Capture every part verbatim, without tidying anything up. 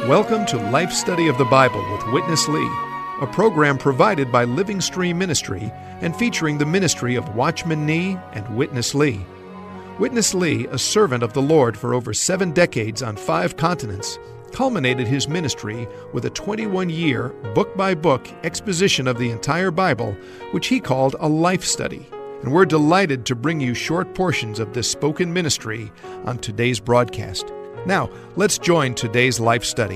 Welcome to Life Study of the Bible with Witness Lee, a program provided by Living Stream Ministry and featuring the ministry of Watchman Nee and Witness Lee. Witness Lee, a servant of the Lord for over seven decades on five continents, culminated his ministry with a twenty-one-year, book-by-book exposition of the entire Bible, which he called a life study. And we're delighted to bring you short portions of this spoken ministry on today's broadcast. Now, let's join today's life study.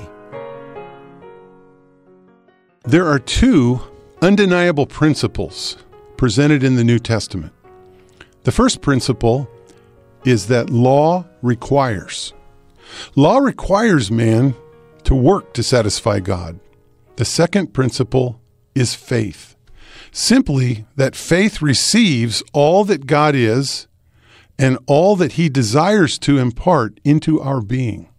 There are two undeniable principles presented in the New Testament. The first principle is that law requires. Law requires man to work to satisfy God. The second principle is faith. Simply that faith receives all that God is and all that He desires to impart into our being.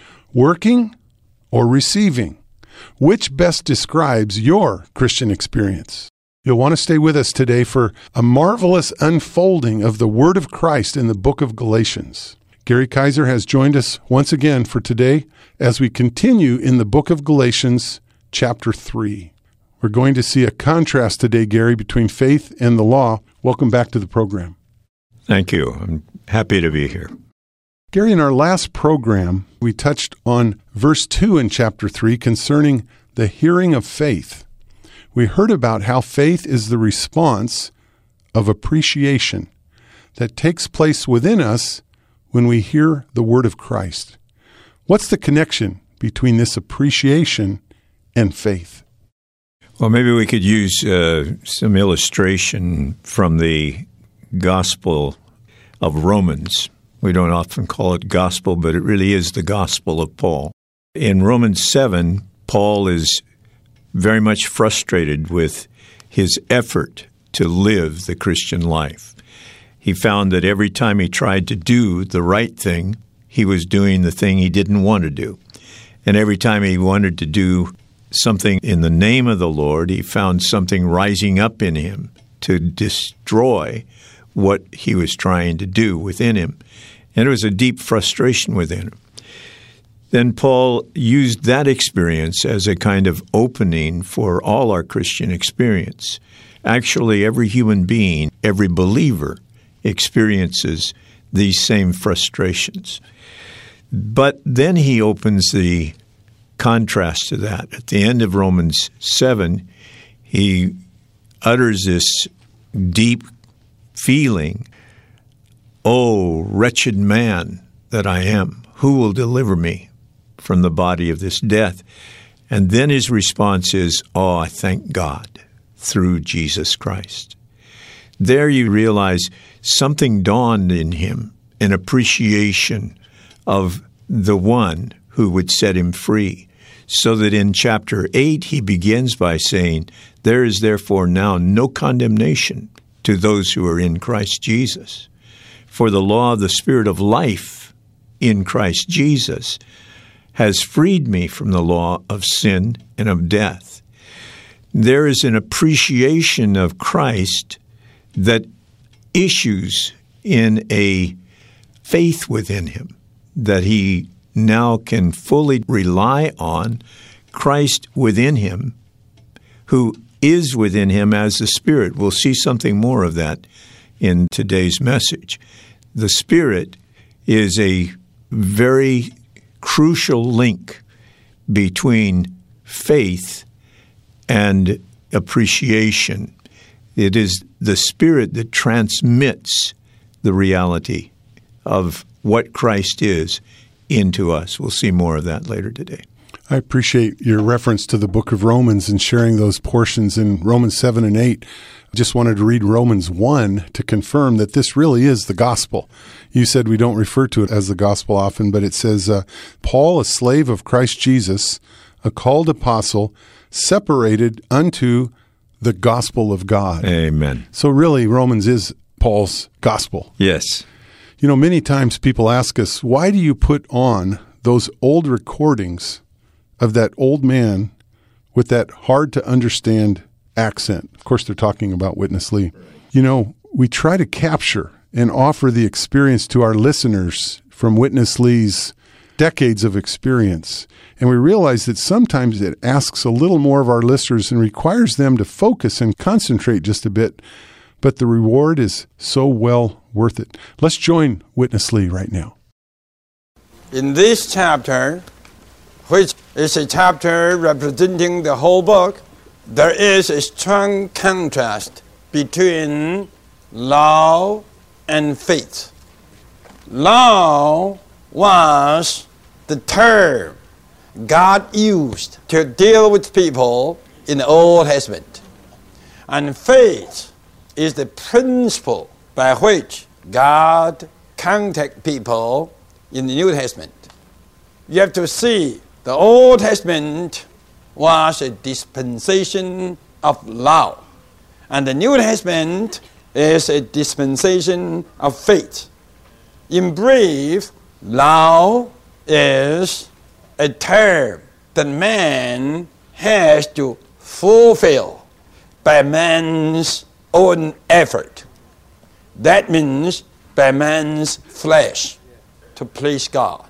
Working or receiving? Which best describes your Christian experience? You'll want to stay with us today for a marvelous unfolding of the Word of Christ in the book of Galatians. Gary Kaiser has joined us once again for today as we continue in the book of Galatians, chapter three. We're going to see a contrast today, Gary, between faith and the law. Welcome back to the program. Thank you. I'm happy to be here. Gary, in our last program, we touched on verse two in chapter three concerning the hearing of faith. We heard about how faith is the response of appreciation that takes place within us when we hear the word of Christ. What's the connection between this appreciation and faith? Well, maybe we could use uh, some illustration from the Gospel of Romans. We don't often call it gospel, but it really is the gospel of Paul. In Romans seven, Paul is very much frustrated with his effort to live the Christian life. He found that every time he tried to do the right thing, he was doing the thing he didn't want to do. And every time he wanted to do something in the name of the Lord, he found something rising up in him to destroy what he was trying to do within him. And it was a deep frustration within him. Then Paul used that experience as a kind of opening for all our Christian experience. Actually, every human being, every believer, experiences these same frustrations. But then he opens the contrast to that. At the end of Romans seven, he utters this deep feeling, "Oh, wretched man that I am, who will deliver me from the body of this death?" And then his response is, "Oh, I thank God through Jesus Christ." There you realize something dawned in him, an appreciation of the one who would set him free. So that in chapter eight, he begins by saying, "There is therefore now no condemnation to those who are in Christ Jesus. For the law of the Spirit of life in Christ Jesus has freed me from the law of sin and of death." There is an appreciation of Christ that issues in a faith within him, that he now can fully rely on Christ within him, who is within him as the Spirit. We'll see something more of that in today's message. The Spirit is a very crucial link between faith and appreciation. It is the Spirit that transmits the reality of what Christ is into us. We'll see more of that later today. I appreciate your reference to the book of Romans and sharing those portions in Romans seven and eight. I just wanted to read Romans one to confirm that this really is the gospel. You said we don't refer to it as the gospel often, but it says, uh, Paul, a slave of Christ Jesus, a called apostle, separated unto the gospel of God. Amen. So really, Romans is Paul's gospel. Yes. You know, many times people ask us, why do you put on those old recordings of that old man with that hard-to-understand accent? Of course, they're talking about Witness Lee. You know, we try to capture and offer the experience to our listeners from Witness Lee's decades of experience. And we realize that sometimes it asks a little more of our listeners and requires them to focus and concentrate just a bit. But the reward is so well worth it. Let's join Witness Lee right now. In this chapter, which is a chapter representing the whole book, there is a strong contrast between law and faith. Law was the term God used to deal with people in the Old Testament. And faith is the principle by which God contacts people in the New Testament. You have to see the Old Testament was a dispensation of law, and the New Testament is a dispensation of faith. In brief, law is a term that man has to fulfill by man's own effort. That means by man's flesh to please God.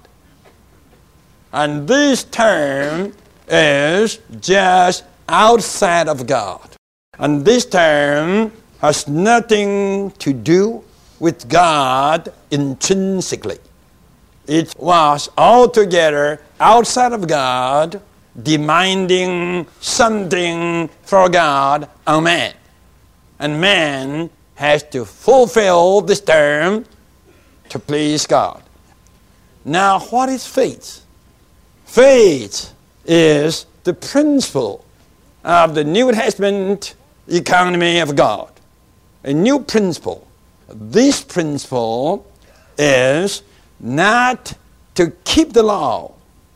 And this term is just outside of God. And this term has nothing to do with God intrinsically. It was altogether outside of God, demanding something for God on man. And man has to fulfill this term to please God. Now, what is faith? Faith is the principle of the New Testament economy of God. A new principle. This principle is not to keep the law,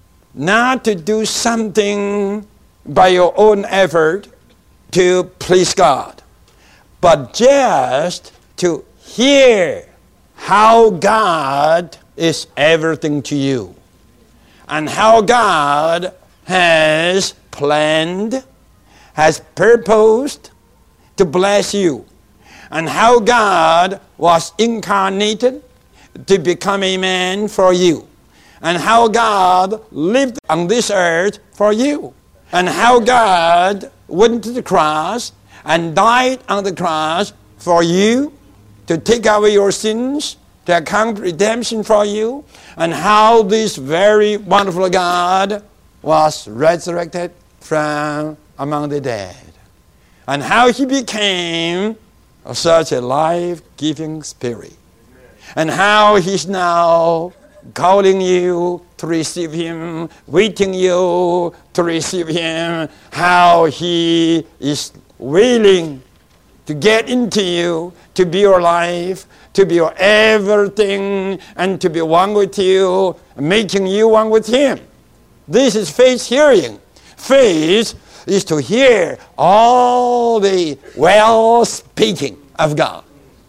not to do something by your own effort to please God, but just to hear how God is everything to you, and how God has planned, has purposed to bless you, and how God was incarnated to become a man for you, and how God lived on this earth for you, and how God went to the cross and died on the cross for you to take away your sins, to account redemption for you, and how this very wonderful God was resurrected from among the dead, and how he became such a life-giving spirit, and how he's now calling you to receive him, waiting you to receive him, how he is willing to get into you, to be your life, to be your everything, and to be one with you, making you one with him. This is faith hearing. Faith is to hear all the well-speaking of God,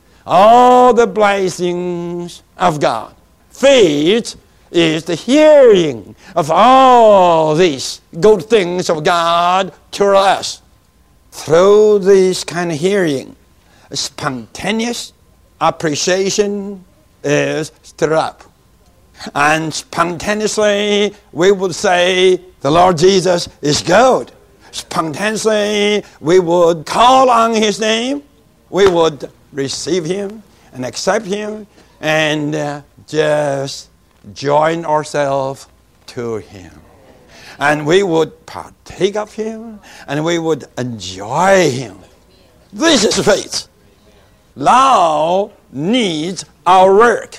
all the blessings of God. Faith is the hearing of all these good things of God to us. Through this kind of hearing, spontaneous appreciation is stirred up. And spontaneously we would say, the Lord Jesus is good. Spontaneously we would call on his name. We would receive him and accept him and uh, just join ourselves to him. And we would partake of him, and we would enjoy him. This is faith. Law needs our work.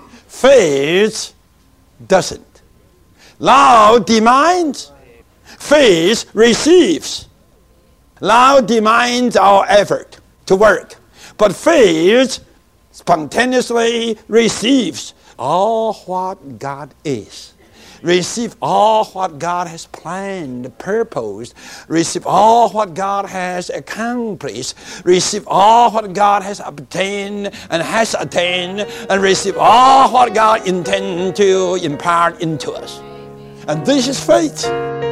Faith doesn't. Law demands. Faith receives. Law demands our effort to work. But faith spontaneously receives all what God is. Receive all what God has planned, purposed. Receive all what God has accomplished. Receive all what God has obtained and has attained. And receive all what God intends to impart into us. And this is faith.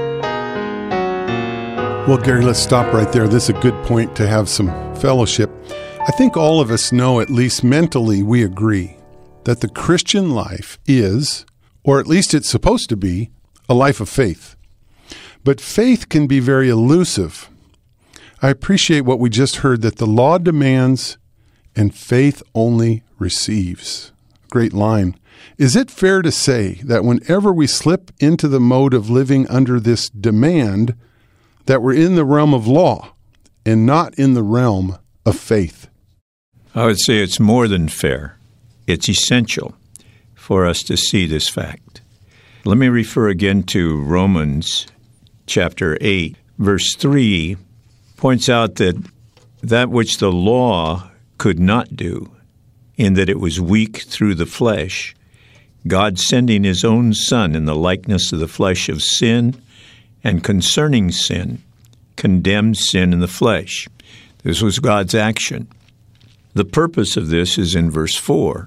Well, Gary, let's stop right there. This is a good point to have some fellowship. I think all of us know, at least mentally, we agree that the Christian life is or at least it's supposed to be, a life of faith. But faith can be very elusive. I appreciate what we just heard, that the law demands and faith only receives. Great line. Is it fair to say that whenever we slip into the mode of living under this demand, that we're in the realm of law and not in the realm of faith? I would say it's more than fair. It's essential for us to see this fact. Let me refer again to Romans chapter eight, verse three, points out that that which the law could not do, in that it was weak through the flesh, God sending his own Son in the likeness of the flesh of sin, and concerning sin, condemned sin in the flesh. This was God's action. The purpose of this is in verse four,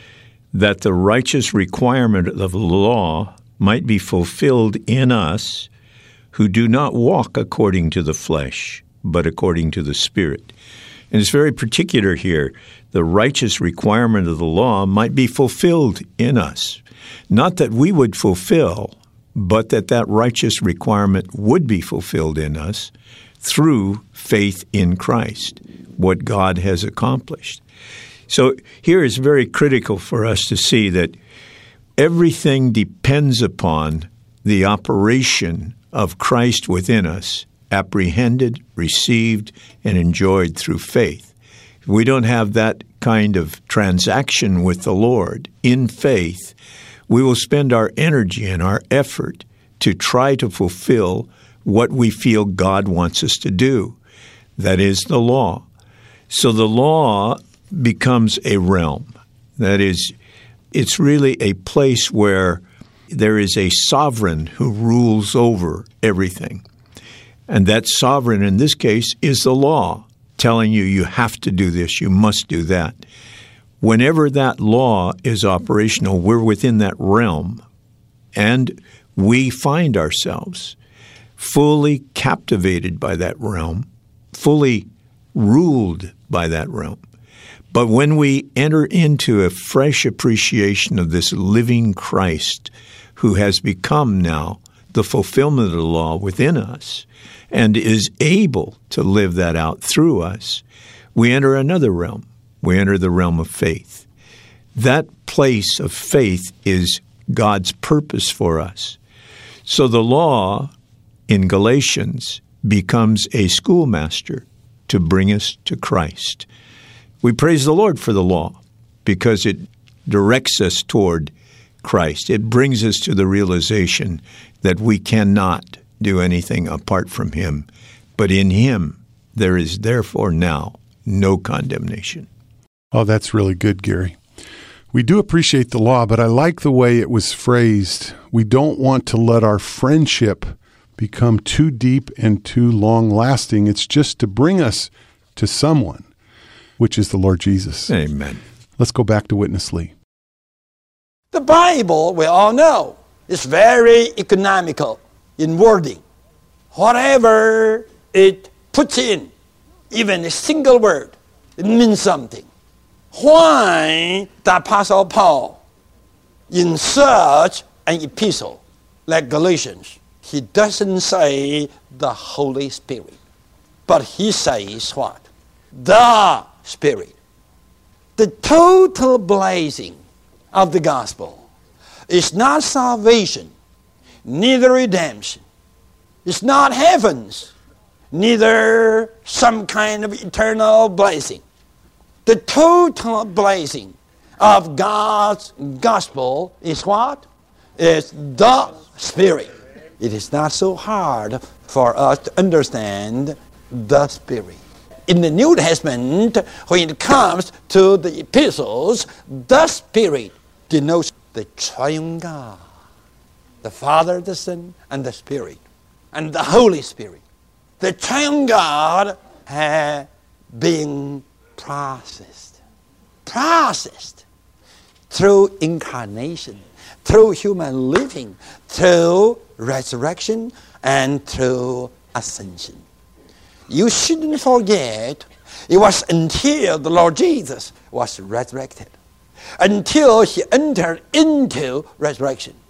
that the righteous requirement of the law might be fulfilled in us who do not walk according to the flesh, but according to the Spirit. And it's very particular here. The righteous requirement of the law might be fulfilled in us. Not that we would fulfill, but that that righteous requirement would be fulfilled in us through faith in Christ, what God has accomplished. So here it's very critical for us to see that everything depends upon the operation of Christ within us, apprehended, received, and enjoyed through faith. If we don't have that kind of transaction with the Lord in faith, we will spend our energy and our effort to try to fulfill what we feel God wants us to do. That is the law. So the law becomes a realm. That is, it's really a place where there is a sovereign who rules over everything. And that sovereign in this case is the law, telling you you have to do this, you must do that. Whenever that law is operational, we're within that realm, and we find ourselves fully captivated by that realm, fully ruled by that realm. But when we enter into a fresh appreciation of this living Christ who has become now the fulfillment of the law within us and is able to live that out through us, we enter another realm. We enter the realm of faith. That place of faith is God's purpose for us. So the law in Galatians becomes a schoolmaster to bring us to Christ. We praise the Lord for the law because it directs us toward Christ. It brings us to the realization that we cannot do anything apart from Him, but in Him there is therefore now no condemnation. Oh, that's really good, Gary. We do appreciate the law, but I like the way it was phrased. We don't want to let our friendship become too deep and too long-lasting. It's just to bring us to someone, which is the Lord Jesus. Amen. Let's go back to Witness Lee. The Bible, we all know, is very economical in wording. Whatever it puts in, even a single word, it means something. Why the Apostle Paul, in such an epistle like Galatians, he doesn't say the Holy Spirit, but he says what? The Spirit. The total blessing of the gospel is not salvation, neither redemption. It's not heavens, neither some kind of eternal blessing. The total blessing of God's gospel is what? It's the Spirit. It is not so hard for us to understand the Spirit. In the New Testament, when it comes to the epistles, the Spirit denotes the triune God, the Father, the Son, and the Spirit, and the Holy Spirit. The triune God has been processed, processed through incarnation, through human living, through resurrection, and through ascension. You shouldn't forget, it was until the Lord Jesus was resurrected, until He entered into resurrection,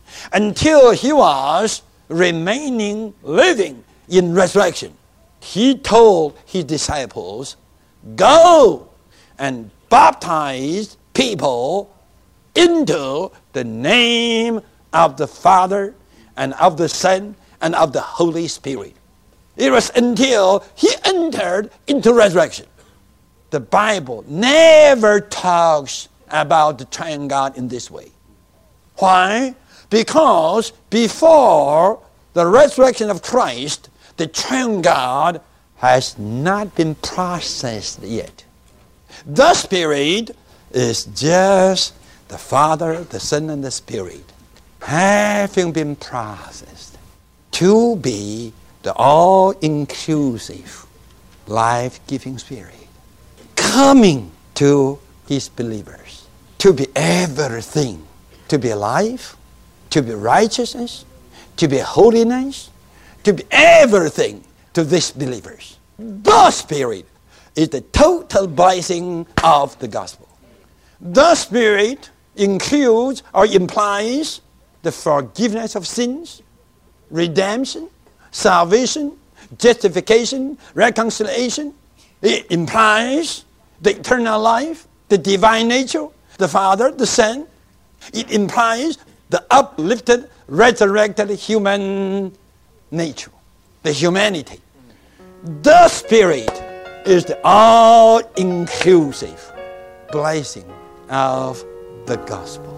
until he was remaining living in resurrection. He told his disciples, go and baptize people into the name of the Father and of the Son and of the Holy Spirit. It was until he entered into resurrection. The Bible never talks about the triune God in this way. Why? Because before the resurrection of Christ, the triune God has not been processed yet. The Spirit is just the Father, the Son, and the Spirit having been processed to be the all-inclusive, life-giving Spirit coming to his believers to be everything, to be life, to be righteousness, to be holiness, to be everything to these believers. The Spirit is the total blessing of the gospel. The Spirit includes or implies the forgiveness of sins, redemption, salvation, justification, reconciliation. It implies the eternal life, the divine nature, the Father, the Son. It implies the uplifted, resurrected human nature, the humanity. The Spirit is the all-inclusive blessing of the gospel.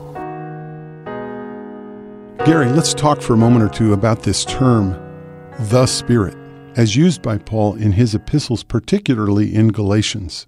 Gary, let's talk for a moment or two about this term, the Spirit, as used by Paul in his epistles, particularly in Galatians.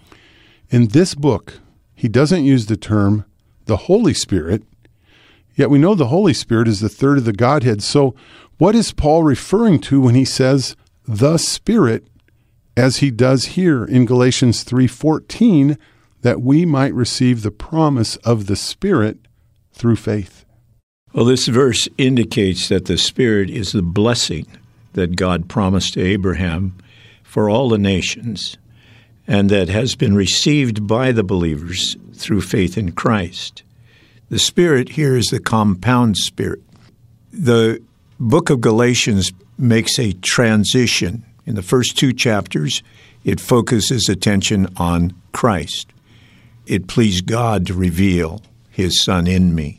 In this book, he doesn't use the term the Holy Spirit, yet we know the Holy Spirit is the third of the Godhead. So what is Paul referring to when he says the Spirit, as he does here in Galatians three fourteen, that we might receive the promise of the Spirit through faith? Well, this verse indicates that the Spirit is the blessing that God promised to Abraham for all the nations, and that has been received by the believers through faith in Christ. The Spirit here is the compound Spirit. The book of Galatians makes a transition. In the first two chapters, it focuses attention on Christ. It pleased God to reveal his Son in me.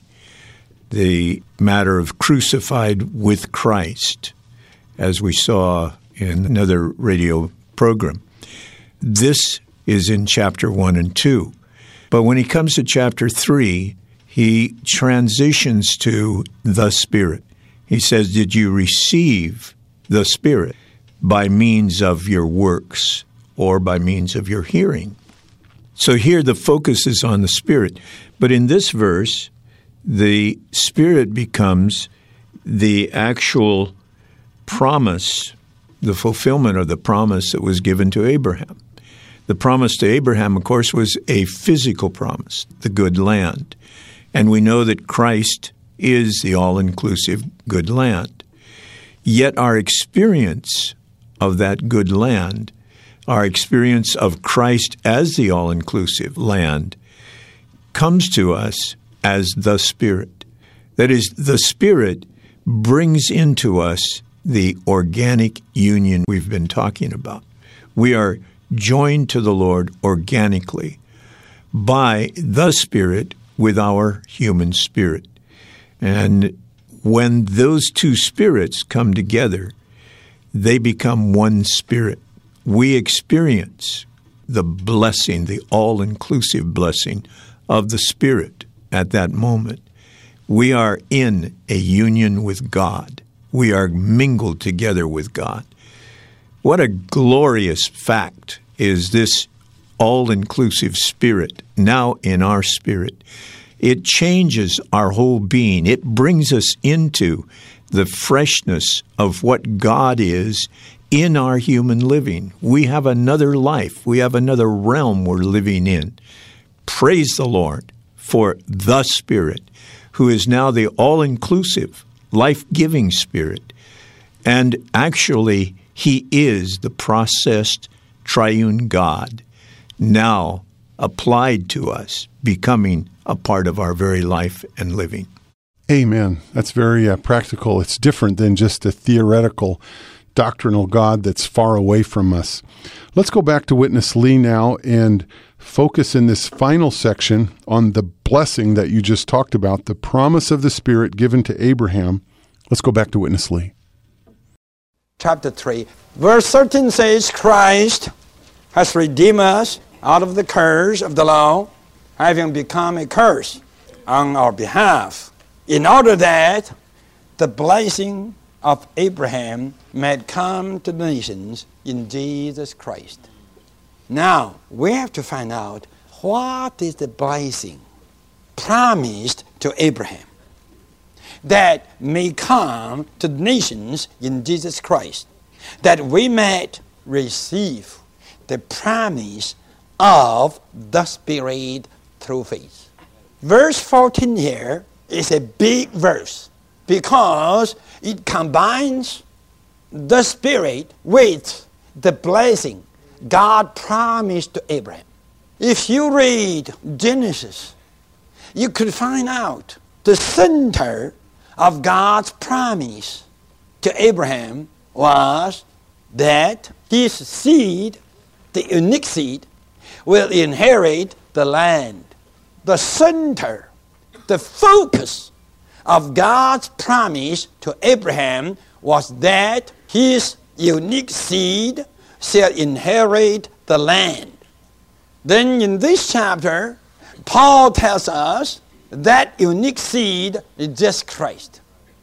The matter of crucified with Christ, as we saw in another radio program. This is in chapter one and two. But when he comes to chapter three, he transitions to the Spirit. He says, did you receive the Spirit by means of your works or by means of your hearing? So here the focus is on the Spirit. But in this verse, the Spirit becomes the actual promise, the fulfillment of the promise that was given to Abraham. The promise to Abraham, of course, was a physical promise, the good land. And we know that Christ is the all-inclusive good land. Yet our experience of that good land, our experience of Christ as the all-inclusive land, comes to us as the Spirit. That is, the Spirit brings into us the organic union we've been talking about. We are joined to the Lord organically by the Spirit with our human spirit. And when those two spirits come together, they become one spirit. We experience the blessing, the all-inclusive blessing of the Spirit at that moment. We are in a union with God. We are mingled together with God. What a glorious fact is this all-inclusive Spirit now in our spirit. It changes our whole being. It brings us into the freshness of what God is in our human living. We have another life. We have another realm we're living in. Praise the Lord for the Spirit, who is now the all-inclusive, life-giving Spirit. And actually, he is the processed triune God, now applied to us, becoming a part of our very life and living. Amen. That's very uh, practical. It's different than just a theoretical, doctrinal God that's far away from us. Let's go back to Witness Lee now and focus in this final section on the blessing that you just talked about, the promise of the Spirit given to Abraham. Let's go back to Witness Lee. Chapter three, verse thirteen says, Christ has redeemed us out of the curse of the law, having become a curse on our behalf, in order that the blessing of Abraham might come to the nations in Jesus Christ. Now, we have to find out what is the blessing promised to Abraham that may come to the nations in Jesus Christ, that we might receive the promise of the Spirit through faith. Verse fourteen here is a big verse because it combines the Spirit with the blessing God promised to Abraham. If you read Genesis, you could find out the center of God's promise to Abraham was that his seed, the unique seed, will inherit the land. The center, the focus of God's promise to Abraham was that his unique seed shall inherit the land. Then in this chapter, Paul tells us that unique seed is just Christ.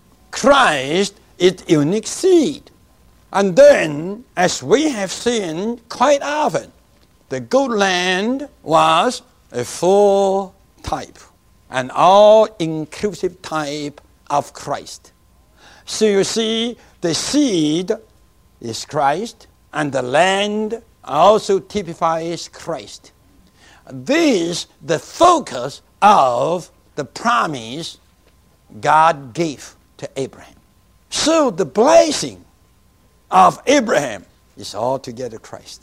Christ is unique seed. And then, as we have seen quite often, the good land was a full type, an all-inclusive type of Christ. So you see, the seed is Christ, and the land also typifies Christ. This is the focus of the promise God gave to Abraham. So the blessing of Abraham is altogether Christ.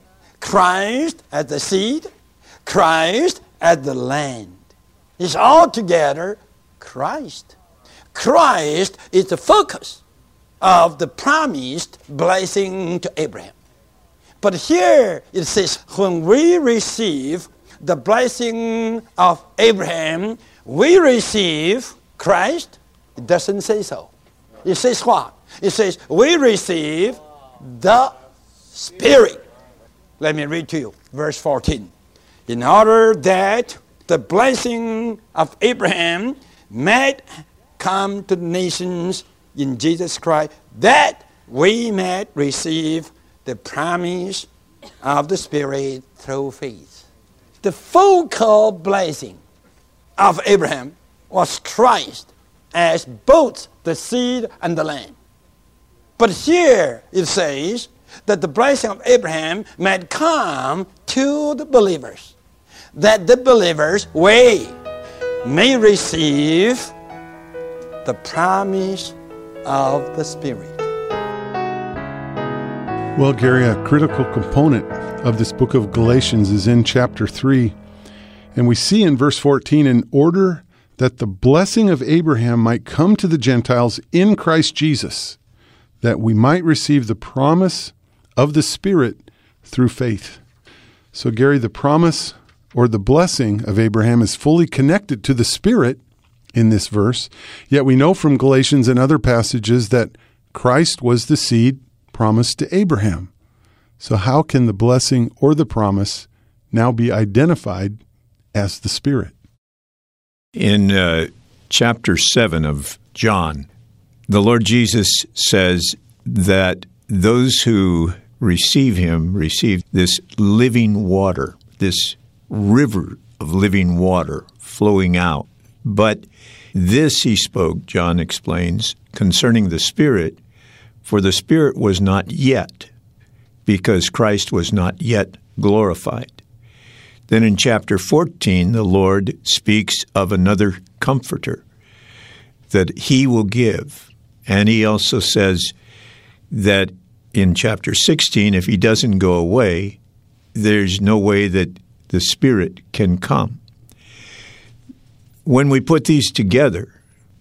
Christ as the seed, Christ as the land. It's altogether Christ. Christ is the focus of the promised blessing to Abraham. But here it says, when we receive the blessing of Abraham, we receive Christ. It doesn't say so. It says what? It says, we receive the Spirit. Let me read to you, verse fourteen. In order that the blessing of Abraham might come to the nations in Jesus Christ, that we might receive the promise of the Spirit through faith. The focal blessing of Abraham was Christ as both the seed and the land. But here it says that the blessing of Abraham might come to the believers, that the believers we may receive the promise of the Spirit. Well, Gary, a critical component of this book of Galatians is in chapter three. And we see in verse fourteen, in order that the blessing of Abraham might come to the Gentiles in Christ Jesus, that we might receive the promise of the Spirit through faith. So, Gary, the promise or the blessing of Abraham is fully connected to the Spirit in this verse. Yet we know from Galatians and other passages that Christ was the seed promised to Abraham. So how can the blessing or the promise now be identified as the Spirit? In uh, chapter seven of John, the Lord Jesus says that those who receive him receive this living water, this river of living water flowing out. But this he spoke, John explains, concerning the Spirit, for the Spirit was not yet, because Christ was not yet glorified. Then in chapter fourteen, the Lord speaks of another comforter that he will give. And he also says that in chapter sixteen, if he doesn't go away, there's no way that the Spirit can come. When we put these together,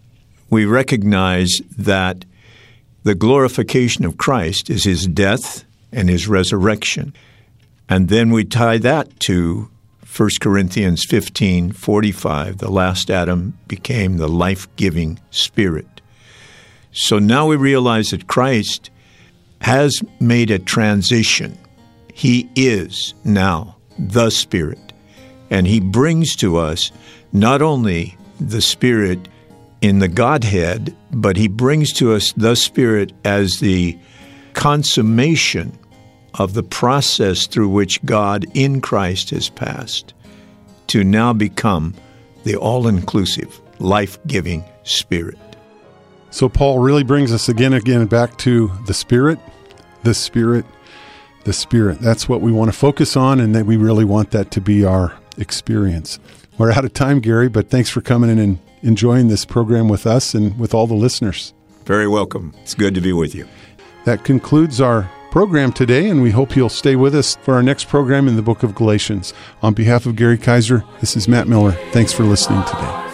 we recognize that the glorification of Christ is his death and his resurrection. And then we tie that to First Corinthians fifteen forty-five, the last Adam became the life-giving Spirit. So now we realize that Christ has made a transition. He is now the Spirit, and he brings to us not only the Spirit in the Godhead, but he brings to us the Spirit as the consummation of the process through which God in Christ has passed to now become the all-inclusive, life-giving Spirit. So Paul really brings us again and again back to the Spirit, the Spirit, the Spirit. That's what we want to focus on, and that we really want that to be our experience. We're out of time, Gary, but thanks for coming in and enjoying this program with us and with all the listeners. Very welcome. It's good to be with you. That concludes our program today, and we hope you'll stay with us for our next program in the book of Galatians. On behalf of Gary Kaiser, this is Matt Miller. Thanks for listening today.